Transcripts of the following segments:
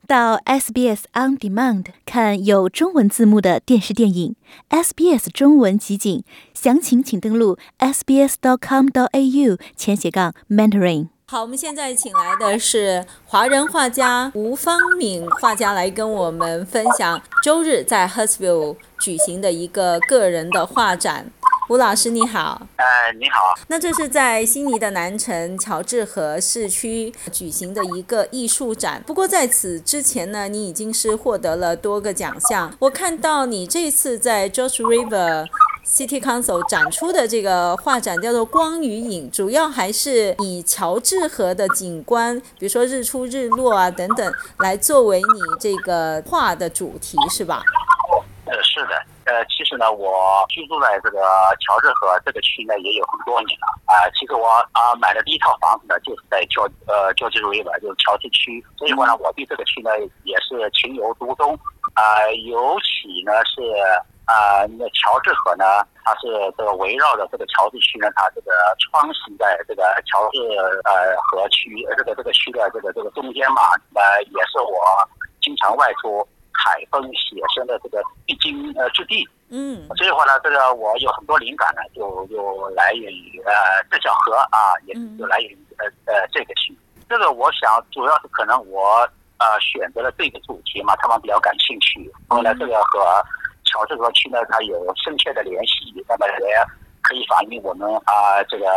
到 SBS On Demand 看有中文字幕的电视电影 SBS 中文集锦，详情请登录 sbs.com.au/Mandarin。好，我们现在请来的是华人画家吴方敏画家来跟我们分享周日在 Hurstville 举行的一个个人的画展。吴老师你好。 你好。 那这是在悉尼的南城乔治河市区举行的一个艺术展，不过在此之前呢，你已经是获得了多个奖项。我看到你这次在 George River City Council 展出的这个画展叫做光与影，主要还是以乔治河的景观，比如说日出日落啊等等，来作为你这个画的主题是吧？ 是的。其实呢，我居住在这个乔治河这个区呢也有很多年了其实我买的第一套房子呢就是在乔治 River， 就是乔治区，所以说呢，我对这个区呢也是情有独钟尤其呢是那乔治河呢，它是这个围绕着这个乔治区呢，它这个穿行在这个乔治河区这个区的这个中间嘛，也是我经常外出采风写生的这个必经之地。所以话呢，这个我有很多灵感呢，就来源于这条河也就来源于这个区。这个我想主要是可能我选择了这个主题嘛，他们比较感兴趣。后来这个和乔治河区呢，它有深切的联系，那么也可以反映我们这个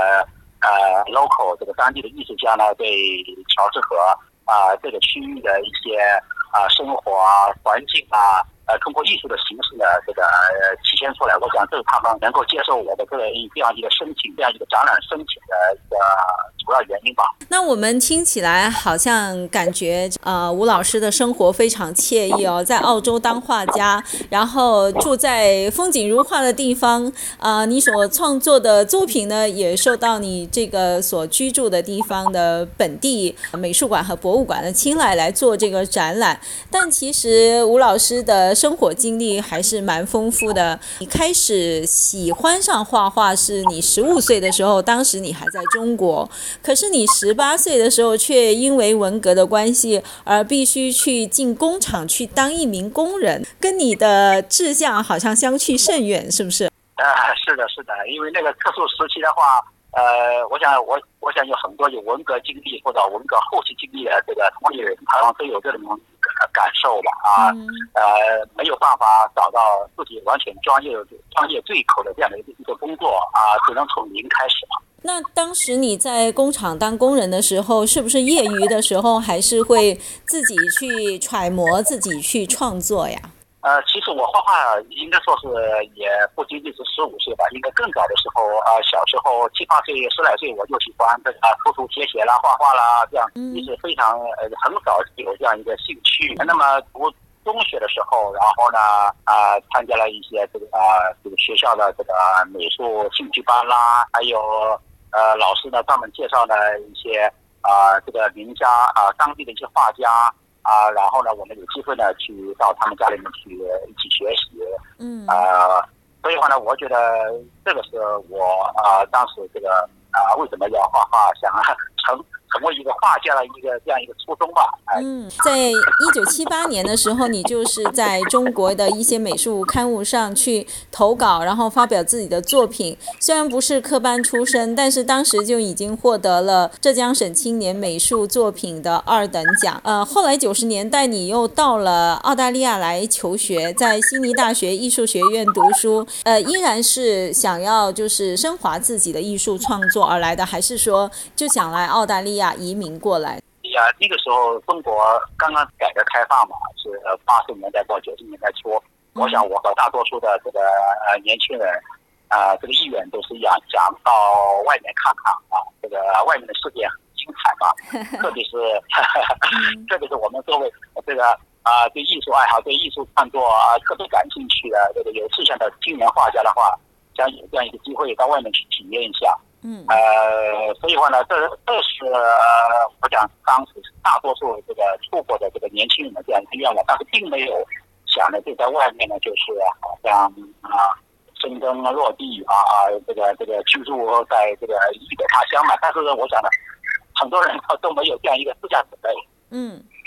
local 这个当地的艺术家呢对乔治河这个区域的一些生活环境通过艺术的形式呢，这个体现出来。我想这是他们能够接受我的这样一个申请，这样一个展览申请的一个主要原因吧。 那我们听起来好像感觉吴老师的生活非常惬意哦，在澳洲当画家，然后住在风景如画的地方你所创作的作品呢，也受到你这个所居住的地方的本地美术馆和博物馆的青睐来做这个展览。但其实吴老师的生活经历还是蛮丰富的。你开始喜欢上画画是你15岁的时候，当时你还在中国，可是你18岁的时候却因为文革的关系而必须去进工厂去当一名工人，跟你的志向好像相去甚远，是不是？ 是的，因为那个特殊时期的话，我想有很多有文革经历或者文革后期经历的这个同龄人，好像都有这种感受吧没有办法找到自己完全专业对口的这样的一个工作只能从零开始了。 那当时你在工厂当工人的时候，是不是业余的时候还是会自己去揣摩，自己去创作呀？ 其实我画画应该说是也不仅仅是15岁吧，应该更早的时候小时候7、8岁、10来岁我就喜欢这个涂涂写写啦、画画啦，这样也是非常很早有这样一个兴趣。那么读中学的时候，然后呢参加了一些这个学校的这个美术兴趣班啦，还有老师呢专门介绍了一些这个名家当地的一些画家然后呢我们有机会呢去到他们家里面去一起学习所以话呢我觉得这个是我当时这个为什么要画画，想成为一个画家的这样一个初衷吧。 在1978年的时候，你就是在中国的一些美术刊物上去投稿，然后发表自己的作品。虽然不是科班出身，但是当时就已经获得了浙江省青年美术作品的2等奖。后来90年代你又到了澳大利亚来求学，在悉尼大学艺术学院读书，依然是想要就是升华自己的艺术创作而来的，还是说就想来澳大利亚移民过来？ 那个时候中国刚刚改革开放嘛，是80年代到90年代初。我想我和大多数的这个年轻人这个意愿都是一样，想到外面看看这个外面的世界很精彩嘛特别是我们作为这个对艺术爱好、对艺术创作特别感兴趣的这个有志向的青年画家的话，想有这样一个机会到外面去体验一下。所以话呢，这是我讲当时大多数这个出国的这个年轻人的这样一个愿望，但是并没有想的就在外面呢，就是好像生根落地这个居住在这个异国他乡嘛。但是我想呢，很多人都没有这样一个思想准备。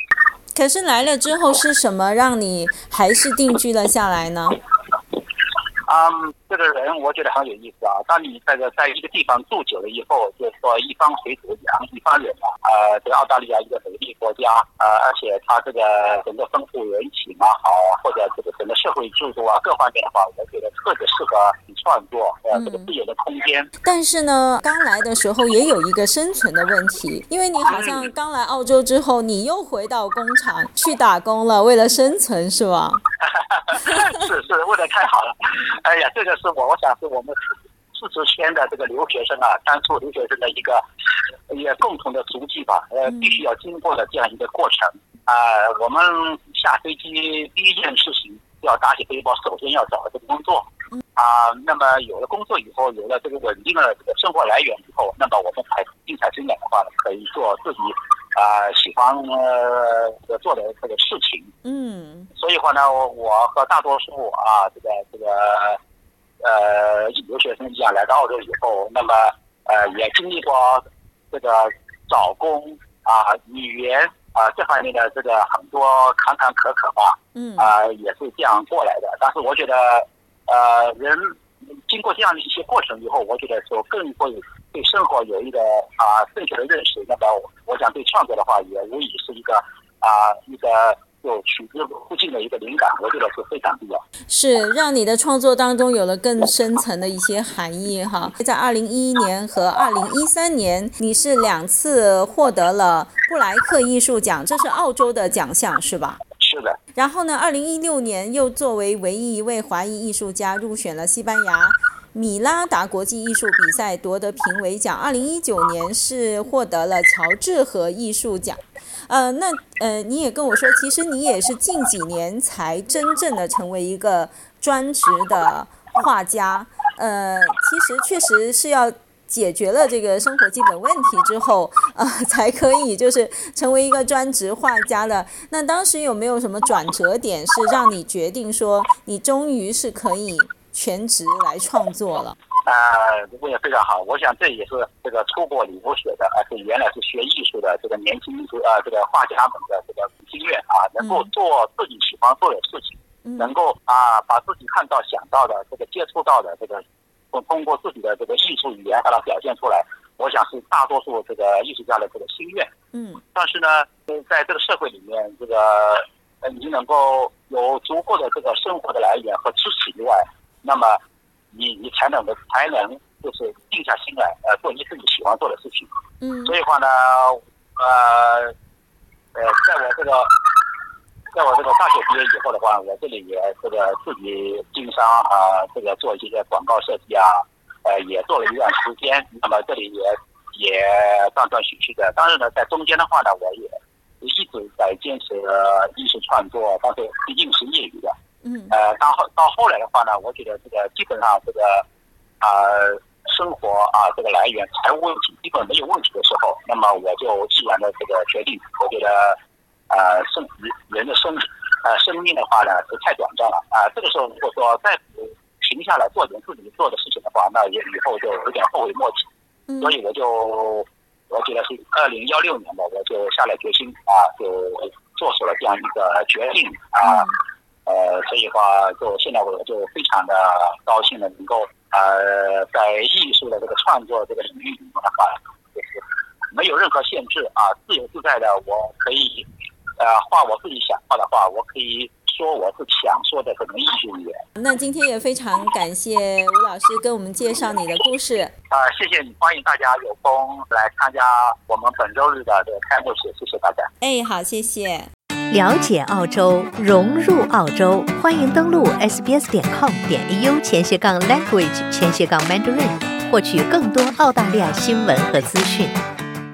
可是来了之后是什么让你还是定居了下来呢？ 这个人我觉得很有意思啊。当你在一个地方住久了以后，就是说一方水土养一方人啊。这个澳大利亚一个美丽国家，而且它这个整个丰富人情啊，好，或者这个整个社会制度啊各方面的话，我觉得特别适合你创作，这个自由的空间。 但是呢，刚来的时候也有一个生存的问题，因为你好像刚来澳洲之后，你又回到工厂去打工了，为了生存是吧？ 是，问得太好了。哎呀，这个是我想是我们40千的这个留学生啊，当初留学生的一个共同的足迹吧，必须要经过的这样一个过程。我们下飞机第一件事情要打起背包，首先要找这个工作。那么有了工作以后，有了这个稳定的这个生活来源以后，那么我们才精彩生养的话，可以做自己喜欢做的这个事情。所以话呢，我和大多数这个留学生一样来到澳洲以后，那么也经历过这个找工语言这方面的这个很多坎坎坷坷吧。也是这样过来的。但是我觉得人经过这样的一些过程以后，我觉得说更会对生活有一个正确的认识。那么我想对创作的话，也无疑是一个有取之不尽的一个灵感，我觉得是非常必要。 是让你的创作当中有了更深层的一些含义哈。在2011年和2013年，你是2次获得了布莱克艺术奖，这是澳洲的奖项是吧？ 是的。 然后呢，2016年又作为唯一一位华裔艺术家入选了西班牙米拉达国际艺术比赛，夺得评委奖。2019年是获得了乔治和艺术奖。你也跟我说，其实你也是近几年才真正的成为一个专职的画家。其实确实是要解决了这个生活基本问题之后，才可以就是成为一个专职画家的。那当时有没有什么转折点，是让你决定说你终于是可以全职来创作了？ 问得非常好。我想这也是这个出国留学的，而且原来是学艺术的这个年轻这个画家们的这个心愿能够做自己喜欢做的事情，能够把自己看到、想到的、这个接触到的这个，通过自己的这个艺术语言把它表现出来，我想是大多数这个艺术家的这个心愿。但是呢，在这个社会里面，这个你能够有足够的这个生活的来源和支持以外，那么你才能就是定下心来做你自己喜欢做的事情。所以话呢，在我这个大学毕业以后的话，我这里也这个自己经商这个做一些广告设计也做了一段时间。那么这里也断断续续的。当然呢，在中间的话呢，我也一直在坚持艺术创作，但是毕竟是业余的。到后来的话呢，我觉得这个基本上这个生活这个来源财务问题基本没有问题的时候，那么我就毅然的这个决定。我觉得人的生命的话呢是太短暂了这个时候如果说再停下来做点自己做的事情的话，那也以后就有点后悔莫及。所以我觉得是2016年的，我就下了决心就做出了这样一个决定所以话就现在我就非常的高兴的能够在艺术的这个创作这个领域里面的话，就是没有任何限制自由自在的，我可以画我自己想画的画，我可以说我自己想说的这种艺术语言。那今天也非常感谢吴老师跟我们介绍你的故事谢谢你，欢迎大家有空来参加我们本周日的这个开幕式，谢谢大家。 好，谢谢。 了解澳洲，融入澳洲，欢迎登录 sbs.com.au/language/Mandarin 获取更多澳大利亚新闻和资讯。